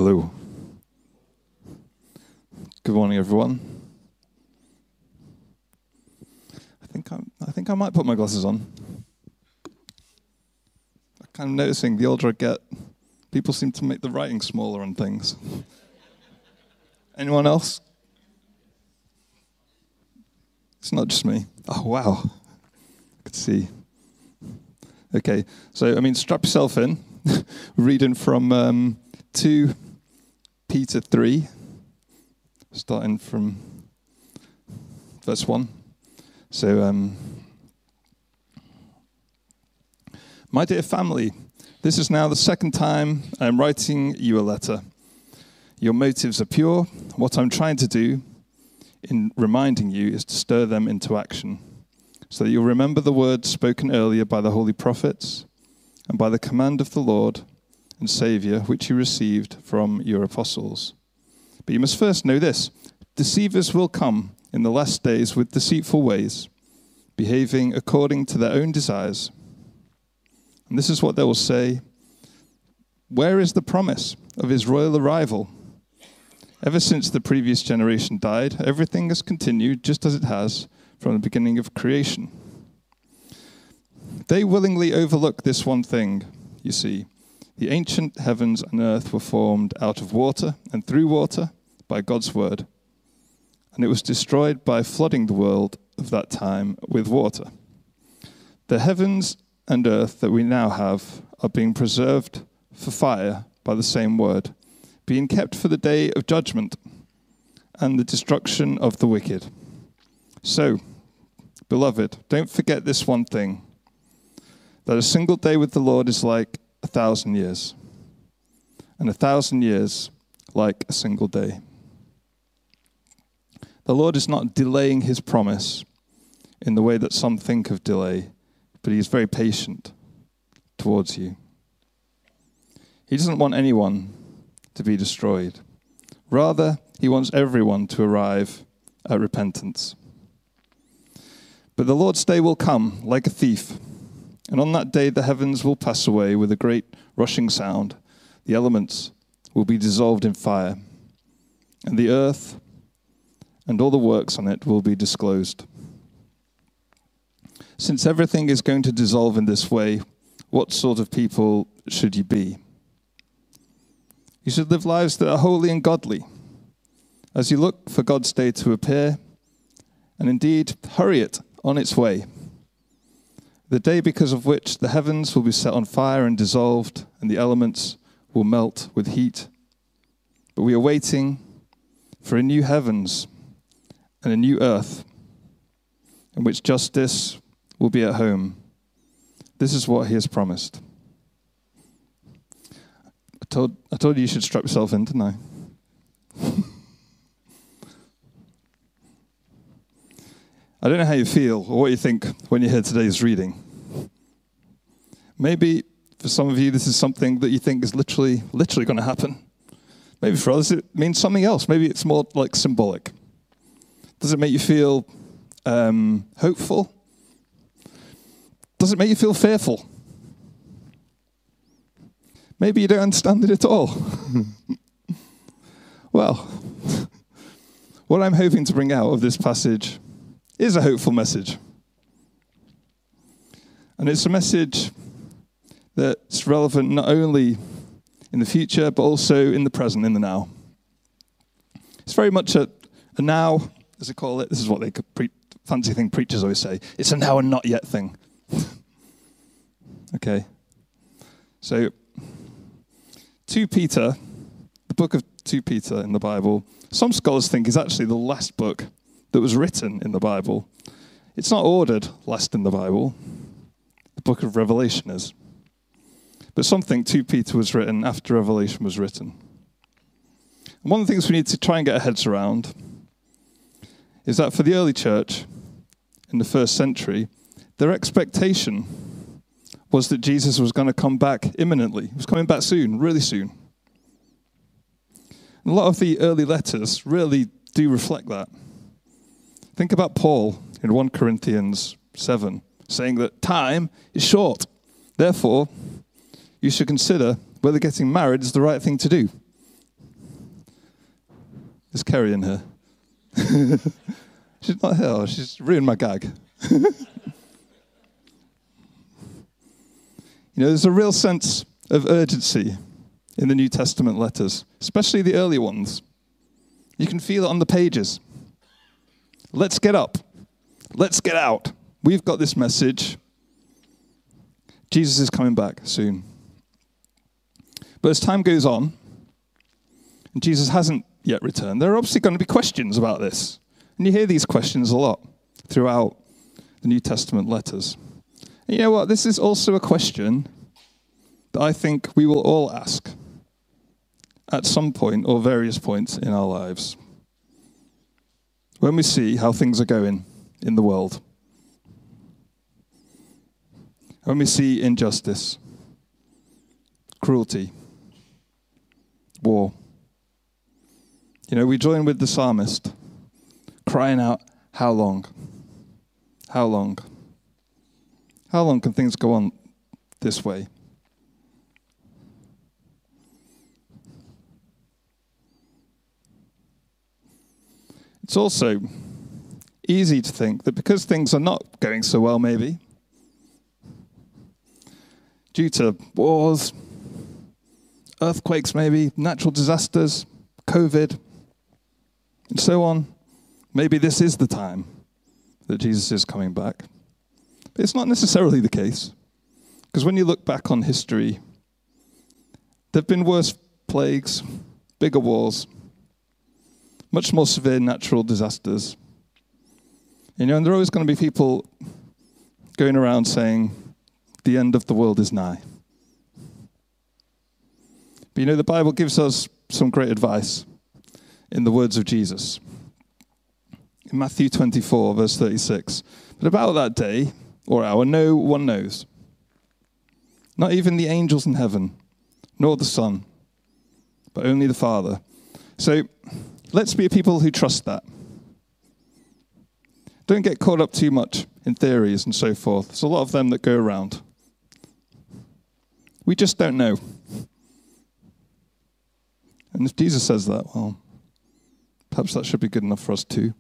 Hello. Good morning, everyone. I think I might put my glasses on. I'm kind of noticing the older I get, people seem to make the writing smaller on things. Anyone else? It's not just me. Oh, wow. I could see. Okay, so, strap yourself in. Reading from 2 Peter 3, starting from verse 1. So, my dear family, this is now the second time I'm writing you a letter. Your motives are pure. What I'm trying to do in reminding you is to stir them into action, so that you'll remember the words spoken earlier by the holy prophets and by the command of the Lord and Saviour, which you received from your apostles. But you must first know this: deceivers will come in the last days with deceitful ways, behaving according to their own desires. And this is what they will say: where is the promise of his royal arrival? Ever since the previous generation died, everything has continued just as it has from the beginning of creation. They willingly overlook this one thing, you see. The ancient heavens and earth were formed out of water and through water by God's word, and it was destroyed by flooding the world of that time with water. The heavens and earth that we now have are being preserved for fire by the same word, being kept for the day of judgment and the destruction of the wicked. So, beloved, don't forget this one thing, that a single day with the Lord is like 1,000 years, and 1,000 years like a single day. The Lord is not delaying his promise in the way that some think of delay, but he is very patient towards you. He doesn't want anyone to be destroyed. Rather, he wants everyone to arrive at repentance. But the Lord's day will come like a thief, and on that day the heavens will pass away with a great rushing sound. The elements will be dissolved in fire, and the earth and all the works on it will be disclosed. Since everything is going to dissolve in this way, what sort of people should you be? You should live lives that are holy and godly, as you look for God's day to appear, and indeed hurry it on its way. The day because of which the heavens will be set on fire and dissolved, and the elements will melt with heat. But we are waiting for a new heavens and a new earth, in which justice will be at home. This is what he has promised. I told you should strap yourself in, didn't I? I don't know how you feel or what you think when you hear today's reading. Maybe for some of you this is something that you think is literally going to happen. Maybe for others it means something else. Maybe it's more like symbolic. Does it make you feel hopeful? Does it make you feel fearful? Maybe you don't understand it at all. Well, what I'm hoping to bring out of this passage is a hopeful message. And it's a message that's relevant not only in the future, but also in the present, in the now. It's very much a now, as they call it. This is what they fancy thing preachers always say. It's a now and not yet thing. Okay. So, 2 Peter, the book of 2 Peter in the Bible, some scholars think is actually the last book that was written in the Bible. It's not ordered last in the Bible. The book of Revelation is. But some think 2 Peter was written after Revelation was written. And one of the things we need to try and get our heads around is that for the early church in the first century, their expectation was that Jesus was going to come back imminently. He was coming back soon, really soon. And a lot of the early letters really do reflect that. Think about Paul in 1 Corinthians 7, saying that time is short. Therefore, you should consider whether getting married is the right thing to do. Is Kerry in here? She's not here. Oh, she's ruined my gag. There's a real sense of urgency in the New Testament letters, especially the early ones. You can feel it on the pages. Let's get up. Let's get out. We've got this message. Jesus is coming back soon. But as time goes on, and Jesus hasn't yet returned, there are obviously going to be questions about this. And you hear these questions a lot throughout the New Testament letters. And you know what? This is also a question that I think we will all ask at some point or various points in our lives when we see how things are going in the world. When we see injustice, cruelty, war. We join with the psalmist, crying out, how long? How long? How long can things go on this way? It's also easy to think that because things are not going so well, maybe, due to wars, earthquakes maybe, natural disasters, COVID, and so on, maybe this is the time that Jesus is coming back. But it's not necessarily the case, because when you look back on history, there have been worse plagues, bigger wars, much more severe natural disasters. And there are always going to be people going around saying, the end of the world is nigh. But the Bible gives us some great advice in the words of Jesus. In Matthew 24, verse 36, but about that day or hour, no one knows. Not even the angels in heaven, nor the Son, but only the Father. So let's be a people who trust that. Don't get caught up too much in theories and so forth. There's a lot of them that go around. We just don't know. And if Jesus says that, well, perhaps that should be good enough for us too.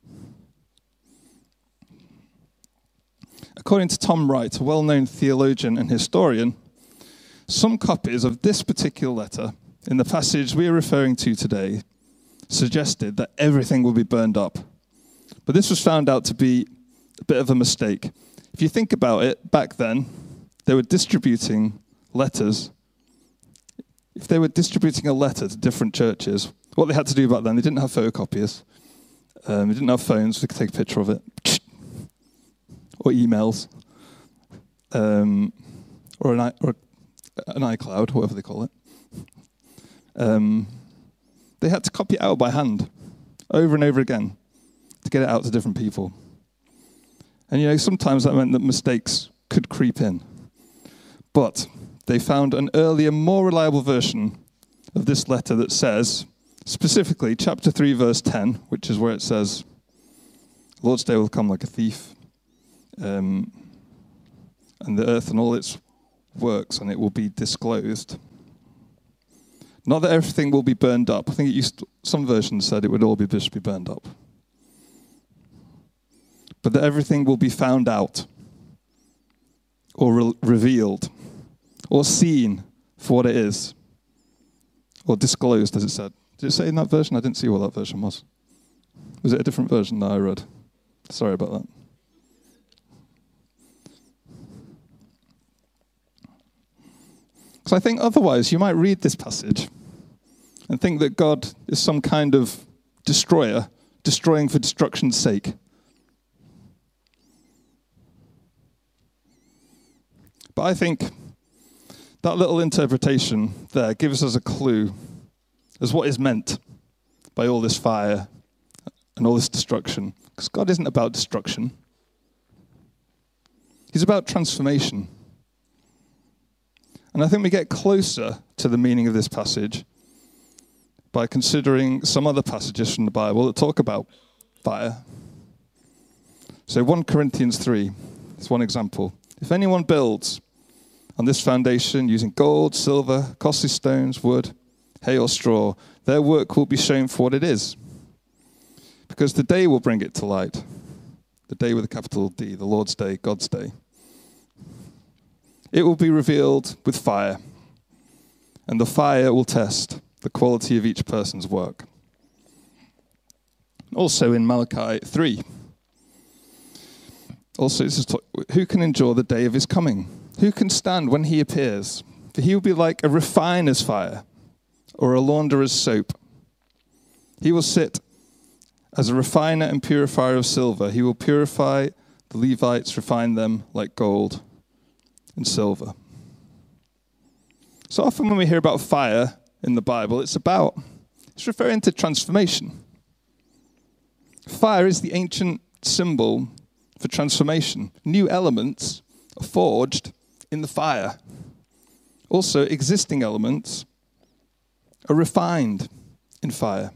According to Tom Wright, a well-known theologian and historian, some copies of this particular letter in the passage we are referring to today suggested that everything will be burned up. But this was found out to be a bit of a mistake. If you think about it, back then, they were distributing letters. If they were distributing a letter to different churches, what they had to do back then, they didn't have photocopiers. They didn't have phones, they could take a picture of it. Or emails. Or an iCloud, whatever they call it. They had to copy it out by hand, over and over again, to get it out to different people. And sometimes that meant that mistakes could creep in. But they found an earlier, more reliable version of this letter that says, specifically, chapter 3, verse 10, which is where it says, Lord's day will come like a thief, and the earth and all its works, and it will be disclosed. Not that everything will be burned up. I think some versions said it would all just be burned up. But that everything will be found out, or revealed, or seen for what it is, or disclosed, as it said. Did it say in that version? I didn't see what that version was. Was it a different version that I read? Sorry about that. Because I think otherwise you might read this passage and think that God is some kind of destroyer, destroying for destruction's sake. But I think that little interpretation there gives us a clue as what is meant by all this fire and all this destruction. Because God isn't about destruction. He's about transformation. And I think we get closer to the meaning of this passage by considering some other passages from the Bible that talk about fire. So 1 Corinthians 3 is one example. If anyone builds on this foundation using gold, silver, costly stones, wood, hay or straw, their work will be shown for what it is. Because the day will bring it to light. The day with a capital D, the Lord's day, God's day. It will be revealed with fire, and the fire will test the quality of each person's work. Also in Malachi 3. Also, this is who can endure the day of his coming? Who can stand when he appears? For he will be like a refiner's fire or a launderer's soap. He will sit as a refiner and purifier of silver. He will purify the Levites, refine them like gold and silver. So often when we hear about fire in the Bible, it's referring to transformation. Fire is the ancient symbol for transformation. New elements are forged in the fire. Also, existing elements are refined in fire.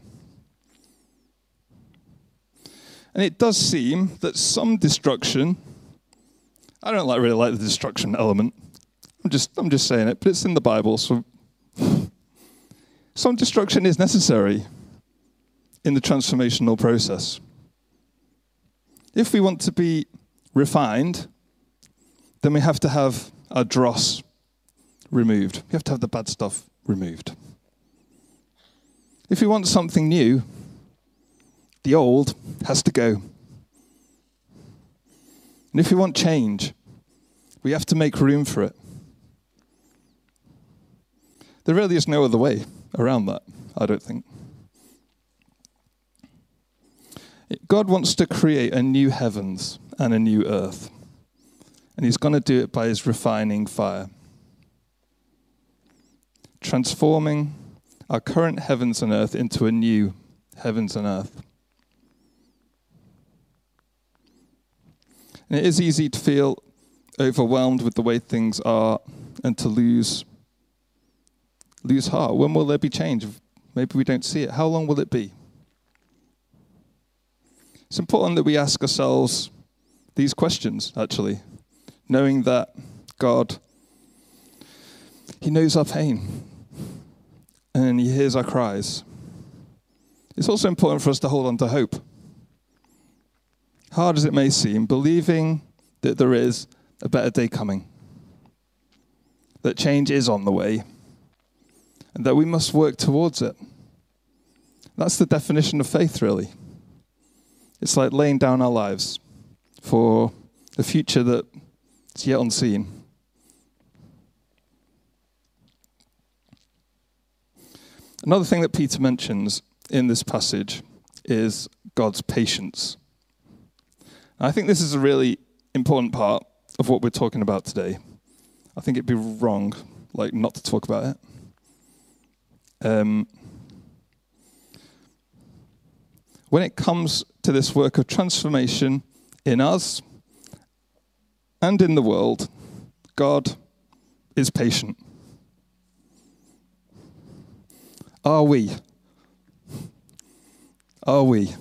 And it does seem that some destruction, I don't really like the destruction element. I'm just saying it, but it's in the Bible, so some destruction is necessary in the transformational process. If we want to be refined, then we have to have our dross removed. We have to have the bad stuff removed. If we want something new, the old has to go. And if we want change, we have to make room for it. There really is no other way around that, I don't think. God wants to create a new heavens and a new earth. And he's going to do it by his refining fire. Transforming our current heavens and earth into a new heavens and earth. And it is easy to feel overwhelmed with the way things are and to lose heart. When will there be change? Maybe we don't see it. How long will it be? It's important that we ask ourselves these questions, actually, knowing that God, he knows our pain and he hears our cries. It's also important for us to hold on to hope. Hard as it may seem, believing that there is a better day coming, that change is on the way, and that we must work towards it. That's the definition of faith, really. It's like laying down our lives for a future that is yet unseen. Another thing that Peter mentions in this passage is God's patience. And I think this is a really important part of what we're talking about today. I think it'd be wrong, not to talk about it. When it comes to this work of transformation in us and in the world, God is patient. Are we? Are we?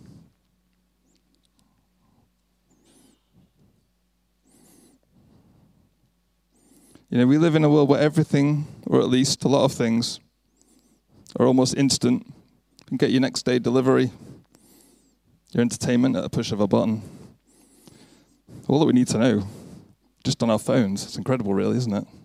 We live in a world where everything, or at least a lot of things, are almost instant. You can get your next day delivery, your entertainment at a push of a button. All that we need to know, just on our phones. It's incredible, really, isn't it?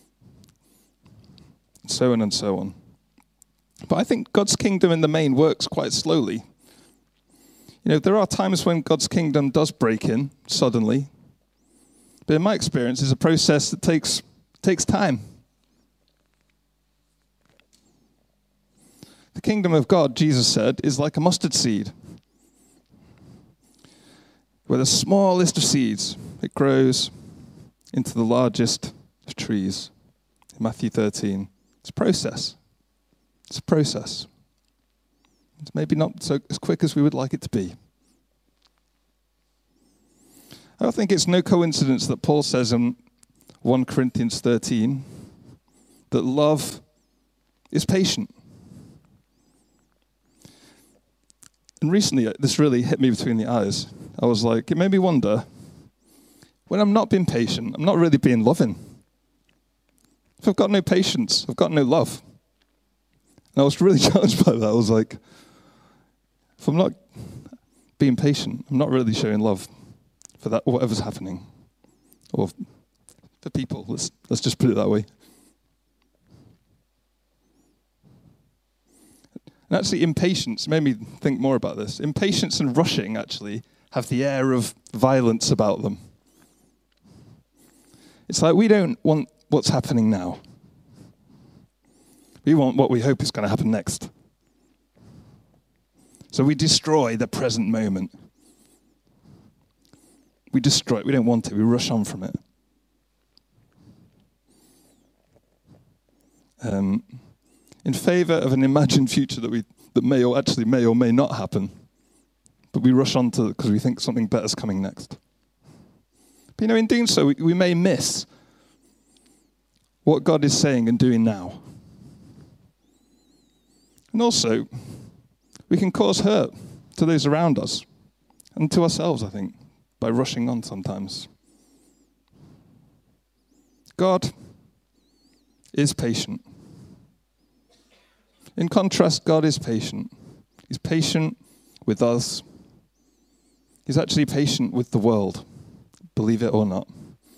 So on and so on. But I think God's kingdom in the main works quite slowly. There are times when God's kingdom does break in suddenly. But in my experience, it's a process that takes time. The kingdom of God, Jesus said, is like a mustard seed. With a smallest of seeds, it grows into the largest of trees. In Matthew 13. It's a process. It's a process. It's maybe not so as quick as we would like it to be. I don't think it's no coincidence that Paul says in 1 Corinthians 13 that love is patient. And recently, this really hit me between the eyes. I was like, it made me wonder, when I'm not being patient, I'm not really being loving. If I've got no patience, I've got no love. And I was really challenged by that. I was like, if I'm not being patient, I'm not really showing love for that, whatever's happening, or for people. Let's just put it that way. And actually, impatience made me think more about this. Impatience and rushing actually have the air of violence about them. It's like we don't want what's happening now. We want what we hope is going to happen next. So we destroy the present moment. We destroy it. We don't want it. We rush on from it. In favor of an imagined future that may or may not happen, but we rush on to it because we think something better is coming next. But in doing so, we may miss what God is saying and doing now. And also, we can cause hurt to those around us and to ourselves, I think, by rushing on sometimes. God is patient. In contrast, God is patient. He's patient with us. He's actually patient with the world, believe it or not.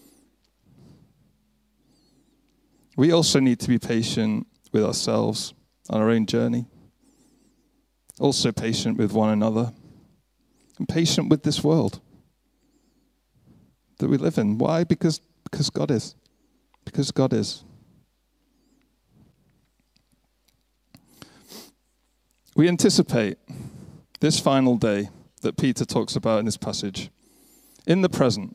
We also need to be patient with ourselves on our own journey. Also patient with one another. And patient with this world that we live in. Why? Because God is. Because God is. We anticipate this final day that Peter talks about in this passage in the present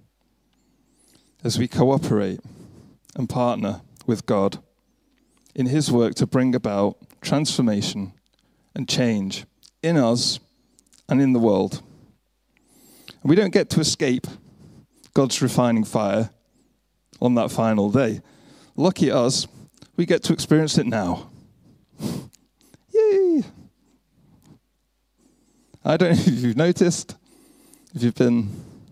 as we cooperate and partner with God in his work to bring about transformation and change in us and in the world. And we don't get to escape God's refining fire on that final day. Lucky us, we get to experience it now. Yay! I don't know if you've noticed, if you've been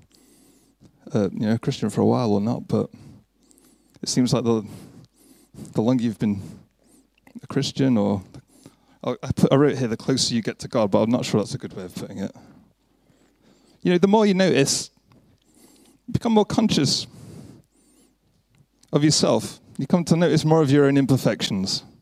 a Christian for a while or not, but it seems like the longer you've been a Christian, or I wrote here, the closer you get to God, but I'm not sure that's a good way of putting it. The more you notice, you become more conscious of yourself. You come to notice more of your own imperfections.